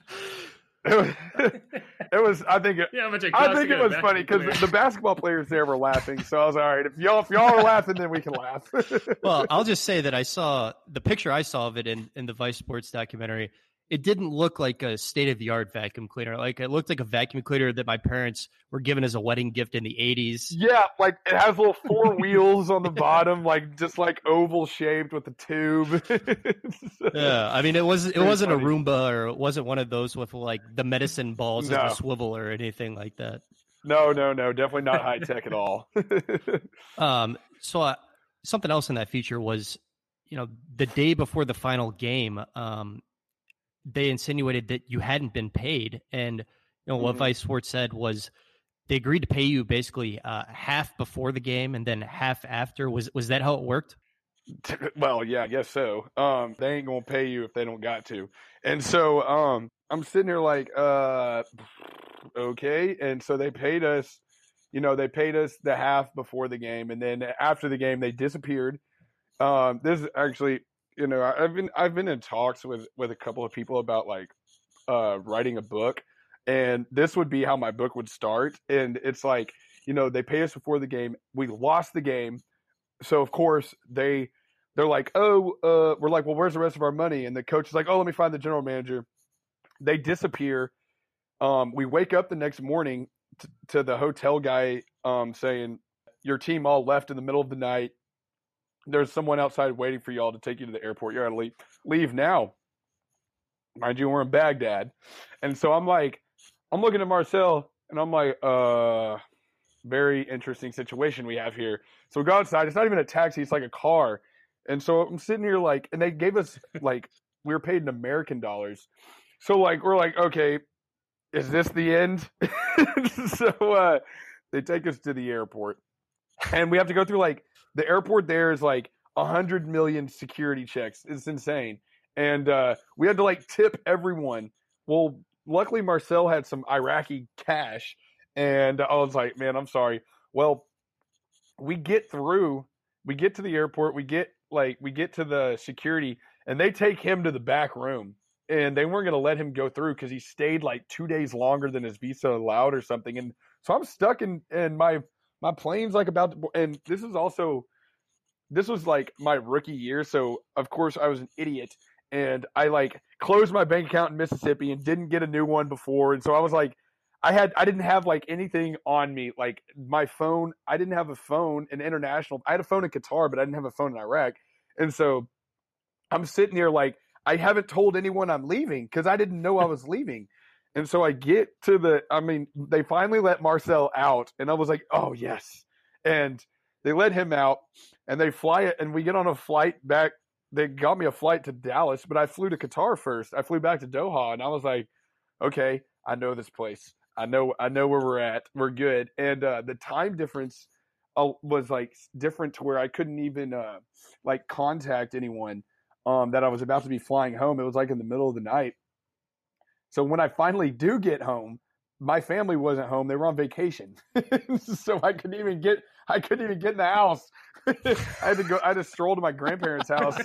it was, it was, I think, it, yeah, much I think it was funny because the basketball players there were laughing. So I was all right. If y'all, if y'all are laughing, then we can laugh. Well, I'll just say that I saw the picture I saw of it in, in the Vice Sports documentary. It didn't look like a state-of-the-art vacuum cleaner. Like it looked like a vacuum cleaner that my parents were given as a wedding gift in the eighties. Yeah, like it has little four wheels on the bottom, like just like oval shaped with the tube. Yeah, I mean it was it wasn't funny. a Roomba or it wasn't one of those with like the medicine balls No. as a swivel or anything like that. No, no, no, definitely not high tech at all. Um, so uh, something else in that feature was, you know, the day before the final game, um, they insinuated that you hadn't been paid. And, you know, what Mhm. Vice Sports said was they agreed to pay you basically uh, half before the game and then half after. Was was that how it worked? Well, yeah, I guess so. Um, they ain't gonna pay you if they don't got to. And so, um, I'm sitting here like, uh, okay. And so they paid us, you know, they paid us the half before the game, and then after the game, they disappeared. Um, this is actually, you know, I've been I've been in talks with with a couple of people about like uh, writing a book, and this would be how my book would start. And it's like, you know, they pay us before the game, we lost the game, so of course they they're like, oh, uh, we're like, well, where's the rest of our money? And the coach is like, oh, let me find the general manager. They disappear. Um, we wake up the next morning t- to the hotel guy um, saying, your team all left in the middle of the night. There's someone outside waiting for y'all to take you to the airport. You gotta leave. Leave now. Mind you, we're in Baghdad. And so I'm like, I'm looking at Marcel, and I'm like, uh, very interesting situation we have here. So we go outside. It's not even a taxi. It's like a car. And so I'm sitting here like, and they gave us like, we were paid in American dollars. So like, we're like, okay, is this the end? so uh, they take us to the airport, and we have to go through like, the airport there is like a hundred million security checks. It's insane. And uh, we had to like tip everyone. Well, luckily Marcel had some Iraqi cash, and I was like, man, I'm sorry. Well, we get through, we get to the airport, we get like, we get to the security, and they take him to the back room, and they weren't going to let him go through because he stayed like two days longer than his visa allowed or something. And so I'm stuck in, in my, my plane's like about to, and this is also, this was like my rookie year. So of course I was an idiot, and I like closed my bank account in Mississippi and didn't get a new one before. And so I was like, I had, I didn't have like anything on me, like my phone. I didn't have a phone in international. I had a phone in Qatar, but I didn't have a phone in Iraq. And so I'm sitting here like, I haven't told anyone I'm leaving because I didn't know I was leaving. And so I get to the, I mean, they finally let Marcel out, and I was like, oh, yes. And they let him out, and they fly it, and we get on a flight back. They got me a flight to Dallas, but I flew to Qatar first. I flew back to Doha, and I was like, okay, I know this place. I know I know where we're at. We're good. And uh, the time difference uh, was like different to where I couldn't even uh, like contact anyone um, that I was about to be flying home. It was like in the middle of the night. So when I finally do get home, my family wasn't home. They were on vacation. So I couldn't even get, I couldn't even get in the house. I had to go, I had to stroll to my grandparents' house.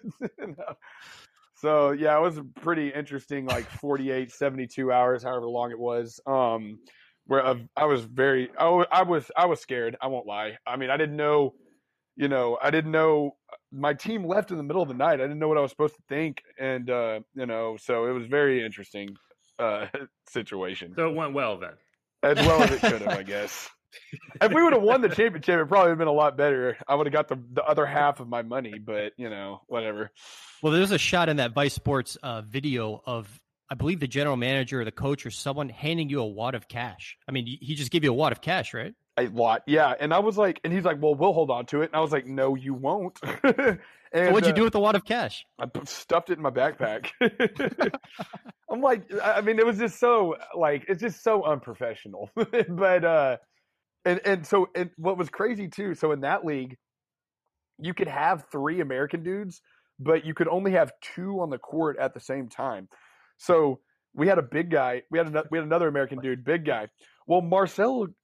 So yeah, it was a pretty interesting, like forty-eight, seventy-two hours, however long it was. Um, where I, I was very, I, I was, I was scared. I won't lie. I mean, I didn't know, you know, I didn't know my team left in the middle of the night. I didn't know what I was supposed to think. And, uh, you know, so it was very interesting. Uh, situation. So it went well then. As well as it could have, I guess. If we would have won the championship, it probably would have been a lot better. I would have got the, the other half of my money, but, you know, whatever. Well, there's a shot in that Vice Sports uh, video of, I believe, the general manager or the coach or someone handing you a wad of cash. I mean, he just gave you a wad of cash, right? A lot, yeah. And I was like, and he's like, well, we'll hold on to it. And I was like, no, you won't. And, so what'd you uh, do with the wad of cash? I stuffed it in my backpack. I'm like, I mean, it was just so, like, it's just so unprofessional. But, uh, and, and so, and what was crazy too, so in that league, you could have three American dudes, but you could only have two on the court at the same time. So we had a big guy, we had another, we had another American dude, big guy. Well, Marcel,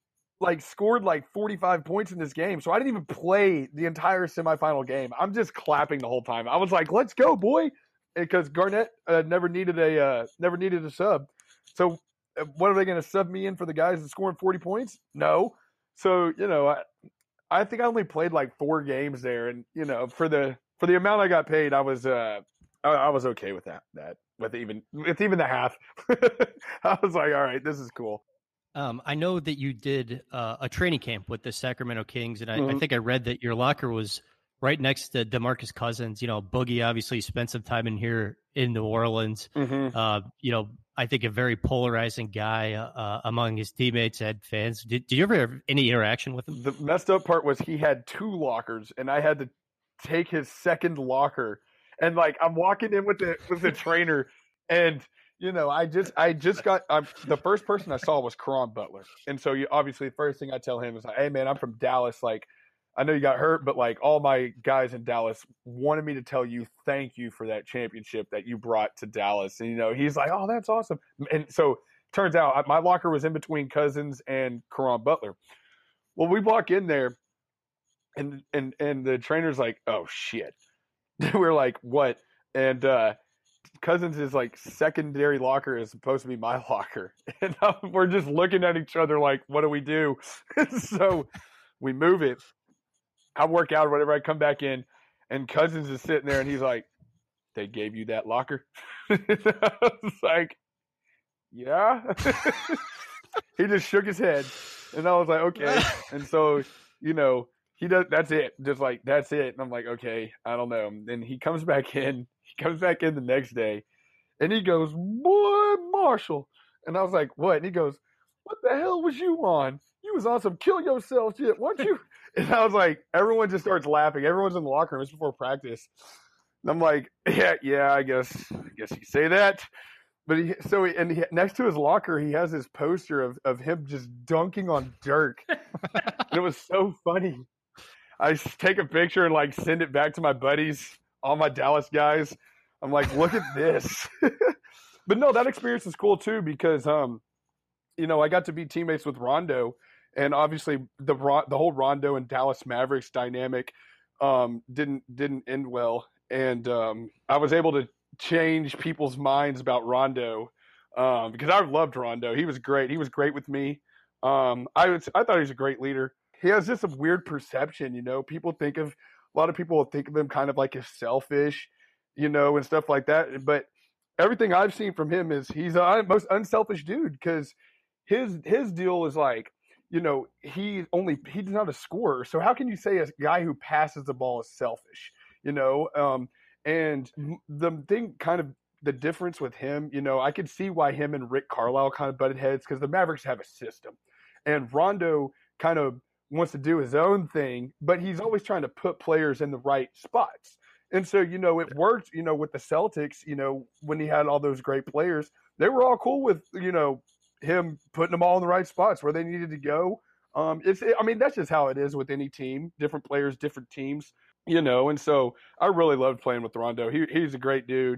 like scored like forty-five points in this game. So I didn't even play the entire semifinal game. I'm just clapping the whole time. I was like, let's go, boy. Because Garnett uh, never needed a uh, never needed a sub. So uh, what are they going to sub me in for the guys that scoring forty points? No. So, you know, I, I think I only played like four games there. And, you know, for the for the amount I got paid, I was uh, I, I was okay with that. That with even with even the half. I was like, all right, this is cool. Um, I know that you did uh, a training camp with the Sacramento Kings, and I, Mhm. I think I read that your locker was right next to DeMarcus Cousins. You know, Boogie obviously spent some time in here in New Orleans. Mm-hmm. Uh, you know, I think a very polarizing guy uh, among his teammates and fans. Did, did you ever have any interaction with him? The messed up part was he had two lockers, and I had to take his second locker. And like I'm walking in with the with the trainer, and you know I just I just got I'm, the first person I saw was Caron Butler, and so you obviously the first thing I tell him is like, hey man, I'm from Dallas, like. I know you got hurt, but like all my guys in Dallas wanted me to tell you thank you for that championship that you brought to Dallas. And, you know, he's like, oh, that's awesome. And so turns out my locker was in between Cousins and Caron Butler. Well, we walk in there and, and, and the trainer's like, oh shit. We're like, what? And, uh, Cousins is like secondary locker is supposed to be my locker. And we're just looking at each other like, what do we do? So we move it. I work out or whatever. I come back in, and Cousins is sitting there, and he's like, "They gave you that locker?" I was like, "Yeah." He just shook his head, and I was like, "Okay." And so, you know, he does. That's it. Just like that's it. And I'm like, "Okay, I don't know." And he comes back in. He comes back in the next day, and he goes, "Boy, Marshall," and I was like, "What?" And he goes, "What the hell was you on? You was on some kill yourself shit, weren't you?" And I was like, everyone just starts laughing. Everyone's in the locker room. It's before practice. And I'm like, yeah, yeah, I guess, I guess you say that. But he, so, he, and he, next to his locker, he has this poster of, of him just dunking on Dirk. And it was so funny. I take a picture and like send it back to my buddies, all my Dallas guys. I'm like, look at this. But no, that experience is cool too, because, um, you know, I got to be teammates with Rondo. And obviously, the the whole Rondo and Dallas Mavericks dynamic um, didn't didn't end well, and um, I was able to change people's minds about Rondo um, because I loved Rondo. He was great. He was great with me. Um, I was I thought he was a great leader. He has just a weird perception, you know. People think of a lot of people think of him kind of like as selfish, you know, and stuff like that. But everything I've seen from him is he's the most unselfish dude because his his deal is like. You know, he only he's not a scorer. So how can you say a guy who passes the ball is selfish? You know, um, and the thing, kind of the difference with him, you know, I could see why him and Rick Carlisle kind of butted heads because the Mavericks have a system, and Rondo kind of wants to do his own thing, but he's always trying to put players in the right spots. And so, you know, it worked. You know, with the Celtics, you know, when he had all those great players, they were all cool with, you know. Him putting them all in the right spots where they needed to go. Um, it's, I mean, that's just how it is with any team. Different players, different teams, you know. And so I really loved playing with Rondo. He he's a great dude.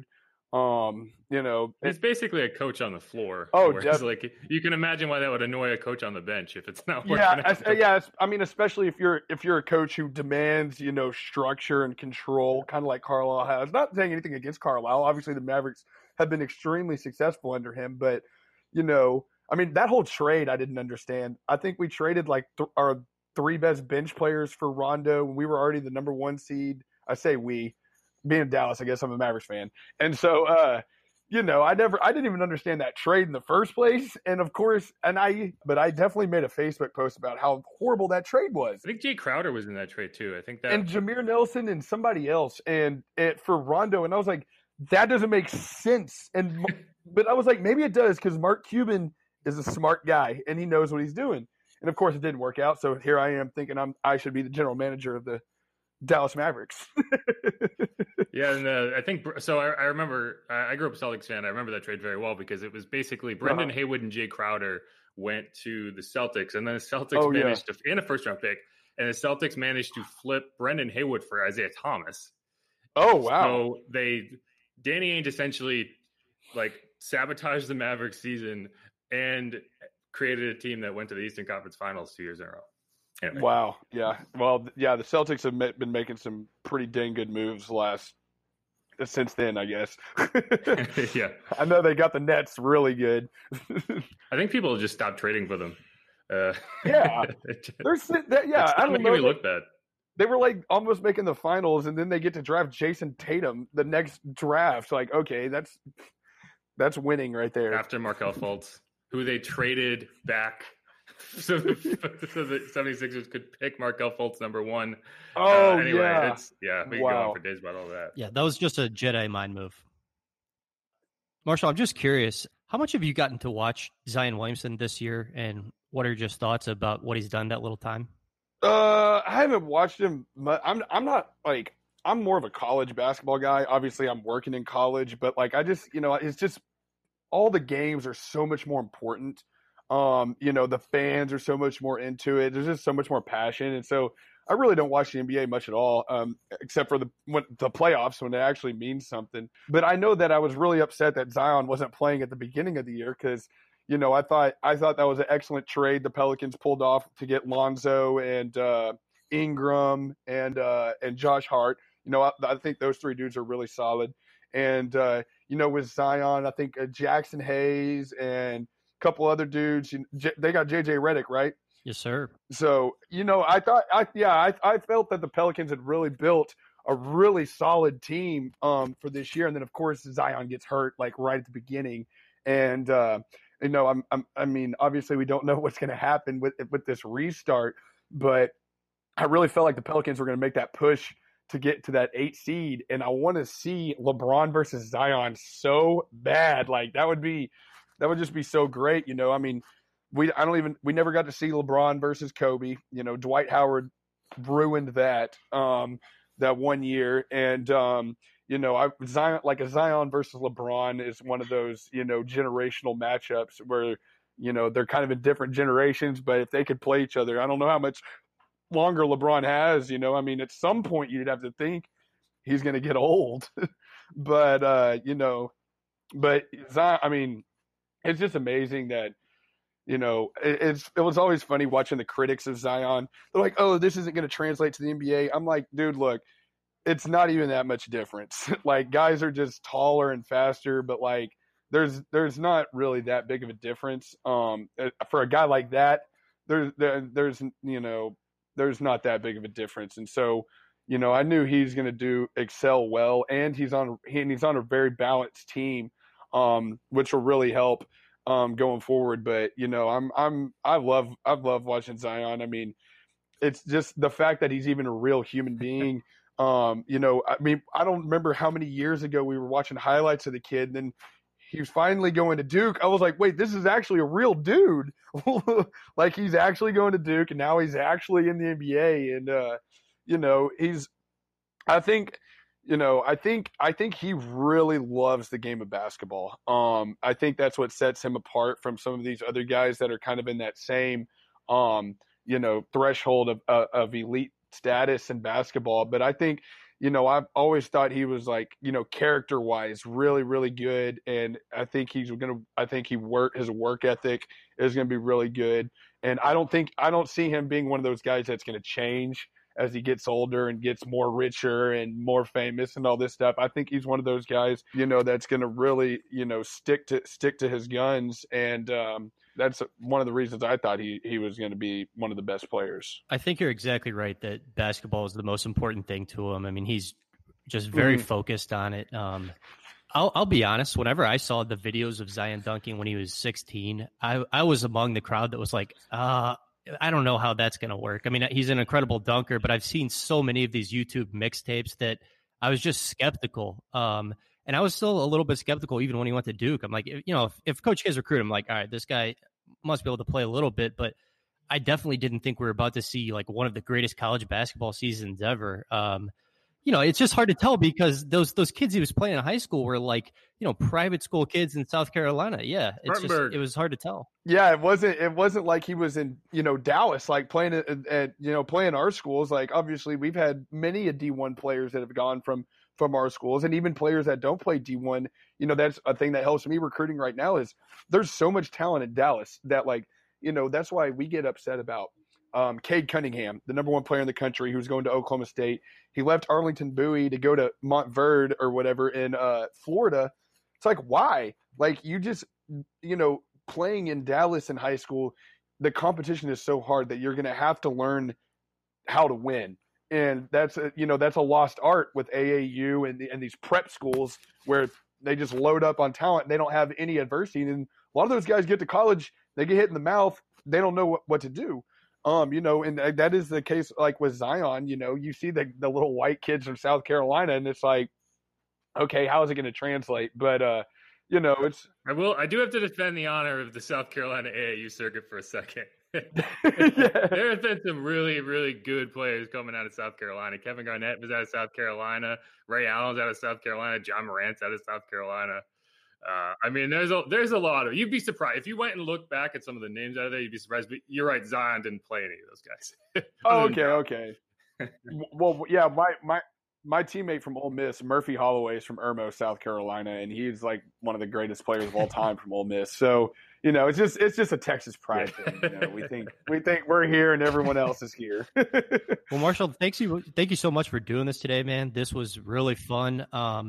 Um, you know, he's basically a coach on the floor. Oh, def- like you can imagine why that would annoy a coach on the bench if it's not working. Yeah, out. yeah. I mean, especially if you're if you're a coach who demands, you know, structure and control, kind of like Carlisle has. Not saying anything against Carlisle. Obviously, the Mavericks have been extremely successful under him, but you know. I mean, that whole trade I didn't understand. I think we traded like th- our three best bench players for Rondo when we were already the number one seed. I say we, being in Dallas, I guess I'm a Mavericks fan. And so, uh, you know, I never, I didn't even understand that trade in the first place. And of course, and I, but I definitely made a Facebook post about how horrible that trade was. I think Jay Crowder was in that trade too. I think that. And Jameer Nelson and somebody else. And it for Rondo. And I was like, that doesn't make sense. And, but I was like, maybe it does because Mark Cuban is a smart guy and he knows what he's doing. And of course it didn't work out. So here I am thinking I'm, I should be the general manager of the Dallas Mavericks. Yeah. And uh, I think, so I, I remember, I grew up a Celtics fan. I remember that trade very well because it was basically Brendan uh-huh. Haywood and Jay Crowder went to the Celtics and then the Celtics oh, managed yeah. to, in a first round pick, and the Celtics managed to flip Brendan Haywood for Isaiah Thomas. Oh, wow. So they, Danny Ainge essentially like sabotaged the Mavericks season. And created a team that went to the Eastern Conference Finals two years in a row. Anyway. Wow. Yeah. Well, yeah, the Celtics have been making some pretty dang good moves last since then, I guess. Yeah. I know they got the Nets really good. I think people just stopped trading for them. Uh, yeah. There's that, yeah, I don't know. Me look bad. They were like almost making the finals, and then they get to draft Jason Tatum the next draft. Like, okay, that's that's winning right there. After Markelle Fultz, who they traded back so the, so the 76ers could pick Markelle Fultz number one. Oh, uh, anyway, yeah. It's, yeah, we wow. can go on for days about all that. Yeah, that was just a Jedi mind move. Marshall, I'm just curious, how much have you gotten to watch Zion Williamson this year, and what are just thoughts about what he's done that little time? Uh, I haven't watched him. Much. I'm I'm not like I'm more of a college basketball guy. Obviously, I'm working in college, but like I just you know it's just all the games are so much more important. Um, you know, the fans are so much more into it. There's just so much more passion, and so I really don't watch the N B A much at all, um, except for the when, the playoffs when it actually means something. But I know that I was really upset that Zion wasn't playing at the beginning of the year because, you know, I thought I thought that was an excellent trade the Pelicans pulled off to get Lonzo and uh, Ingram and uh, and Josh Hart. You know, I, I think those three dudes are really solid. And uh, you know, with Zion, I think uh, Jackson Hayes and couple other dudes. They got J J Redick, right? Yes, sir. So, you know, I thought, I yeah, I, I felt that the Pelicans had really built a really solid team um, for this year. And then, of course, Zion gets hurt like right at the beginning. And, uh, you know, I'm, I'm, I mean, obviously we don't know what's going to happen with with this restart, but I really felt like the Pelicans were going to make that push to get to that eight seed. And I want to see LeBron versus Zion so bad. Like that would be, That would just be so great, you know. I mean, we I don't even we never got to see LeBron versus Kobe. You know, Dwight Howard ruined that um, that one year, and um, you know, I Zion like a Zion versus LeBron is one of those you know generational matchups where you know they're kind of in different generations, but if they could play each other, I don't know how much longer LeBron has. You know, I mean, at some point you'd have to think he's going to get old, but uh, you know, but Zion, I mean. It's just amazing that, you know, it, it's it was always funny watching the critics of Zion. They're like, oh, this isn't going to translate to the N B A. I'm like, dude, look, it's not even that much difference. Like, guys are just taller and faster, but, like, there's there's not really that big of a difference. Um, for a guy like that, there's, there, there's you know, there's not that big of a difference. And so, you know, I knew he's going to do excel well, and he's on he, and he's on a very balanced team. Um, which will really help um, going forward. But you know, I'm I'm I love I love watching Zion. I mean, it's just the fact that he's even a real human being. Um, you know, I mean, I don't remember how many years ago we were watching highlights of the kid, and then he was finally going to Duke. I was like, wait, this is actually a real dude. Like he's actually going to Duke, and now he's actually in the N B A. And uh, you know, he's I think. You know, I think I think he really loves the game of basketball. Um, I think that's what sets him apart from some of these other guys that are kind of in that same, um, you know, threshold of, uh, of elite status in basketball. But I think, you know, I've always thought he was like, you know, character-wise, really, really good. And I think he's gonna. I think he work his work ethic is gonna be really good. And I don't think I don't see him being one of those guys that's gonna change as he gets older and gets more richer and more famous and all this stuff. I think he's one of those guys, you know, that's going to really, you know, stick to stick to his guns. And um, that's one of the reasons I thought he, he was going to be one of the best players. I think you're exactly right that basketball is the most important thing to him. I mean, he's just very mm. focused on it. Um, I'll, I'll be honest, whenever I saw the videos of Zion dunking when he was sixteen, I, I was among the crowd that was like, uh, I don't know how that's going to work. I mean, he's an incredible dunker, but I've seen so many of these YouTube mixtapes that I was just skeptical. Um, and I was still a little bit skeptical even when he went to Duke. I'm like, you know, if, if Coach K's recruit, I'm like, all right, this guy must be able to play a little bit. But I definitely didn't think we were about to see like one of the greatest college basketball seasons ever. Um, you know, it's just hard to tell because those those kids he was playing in high school were like, you know, private school kids in South Carolina. Yeah, it's just it was hard to tell. Yeah, it wasn't it wasn't like he was in, you know, Dallas, like playing at, at you know, playing our schools. Like obviously we've had many a D one players that have gone from from our schools, and even players that don't play D one. You know, that's a thing that helps me recruiting right now is there's so much talent in Dallas that like you know, that's why we get upset about um, Cade Cunningham, the number one player in the country who's going to Oklahoma State. He left Arlington Bowie to go to Montverde or whatever in uh, Florida. It's like, why? Like, you just, you know, playing in Dallas in high school, the competition is so hard that you're going to have to learn how to win. And that's, a, you know, that's a lost art with A A U and, the, and these prep schools where they just load up on talent. They don't have any adversity. And a lot of those guys get to college, they get hit in the mouth. They don't know what, what to do. Um, you know, and that is the case like with Zion. You know, you see the, the little white kids from South Carolina, and it's like, okay, how is it going to translate? But, uh, you know, it's. I will. I do have to defend the honor of the South Carolina A A U circuit for a second. Yeah. There have been some really, really good players coming out of South Carolina. Kevin Garnett was out of South Carolina. Ray Allen's out of South Carolina. John Morant's out of South Carolina. Uh, I mean, there's a there's a lot of. You'd be surprised if you went and looked back at some of the names out of there. You'd be surprised. But you're right, Zion didn't play any of those guys. Oh, okay, okay. Well, yeah, my my my teammate from Ole Miss, Murphy Holloway, is from Irmo, South Carolina, and he's like one of the greatest players of all time from Ole Miss. So, you know, it's just it's just a Texas pride thing. You know, we think we think we're here and everyone else is here. Well, Marshall, thanks you thank you so much for doing this today, man. This was really fun. Um,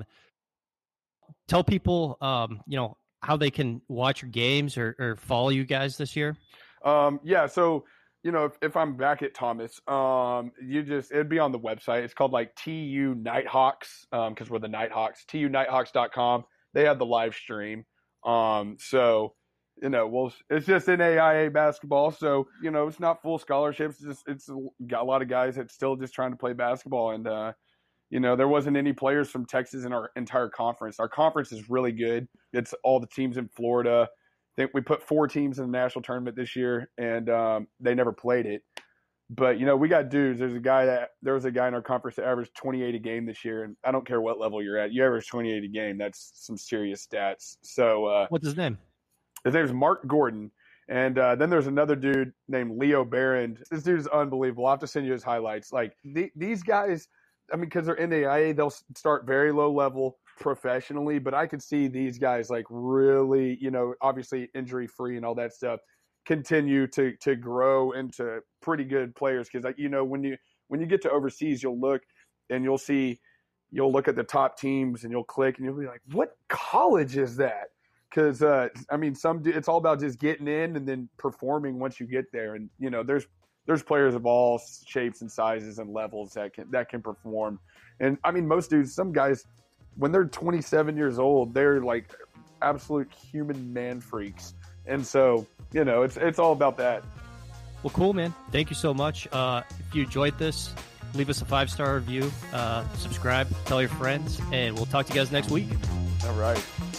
tell people, um, you know, how they can watch your games or, or follow you guys this year. Um, yeah, so you know, if, if I'm back at Thomas, um, you just it'd be on the website. It's called like T U Nighthawks, um, because we're the Nighthawks. T U Nighthawks dot com. They have the live stream. Um, so you know, well, it's just N A I A basketball, so you know, it's not full scholarships. It's just it's got a lot of guys that's still just trying to play basketball, and uh, you know, there wasn't any players from Texas in our entire conference. Our conference is really good. It's all the teams in Florida. I think we put four teams in the national tournament this year, and um, they never played it. But you know, we got dudes. There's a guy that there was a guy in our conference that averaged twenty-eight a game this year, and I don't care what level you're at, you average twenty-eight a game. That's some serious stats. So, uh, what's his name? His name is Mark Gordon, and uh, then there's another dude named Leo Barron. This dude is unbelievable. I'll have to send you his highlights. Like the, these guys, I mean, because they're N A I A, they'll start very low level professionally, but I could see these guys like really, you know, obviously injury free and all that stuff, continue to to grow into pretty good players. Because like, you know, when you when you get to overseas, you'll look and you'll see, you'll look at the top teams and you'll click and you'll be like, what college is that? Because uh, I mean, some it's all about just getting in and then performing once you get there. And you know, there's there's players of all shapes and sizes and levels that can that can perform. And I mean, most dudes, some guys, when they're twenty-seven years old, they're like absolute human man freaks. And so, you know, it's it's all about that. Well, cool, man. Thank you so much. Uh, if you enjoyed this, leave us a five-star review, uh, subscribe, tell your friends, and we'll talk to you guys next week. All right.